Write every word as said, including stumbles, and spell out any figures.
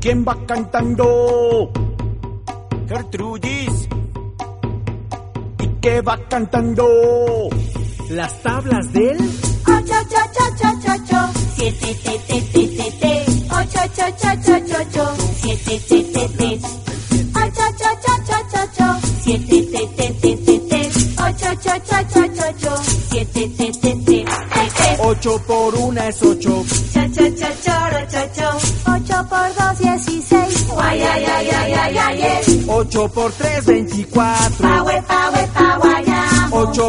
¿Quién va cantando? Gertrudis. ¿Y qué va cantando? Las tablas del ocho, ocho, ocho, ocho, ocho, siete, te, te, te, te, te, ocho, ocho, ocho, ocho, ocho, siete, te, te, te, ocho, ocho, ocho, ocho, ocho, siete, te, te, te, te, te, ocho, ocho, ocho, ocho, ocho, siete, te, te, te, te, te. Ocho por una es ocho. Cha, cha, cha, choro, cho, cho. Ocho por dos, dieciséis. Guay, ay, ay, ay, ay, ay, ay. Ocho por tres, veinticuatro. Pa, we, pa, we, pa, guayamo. Ocho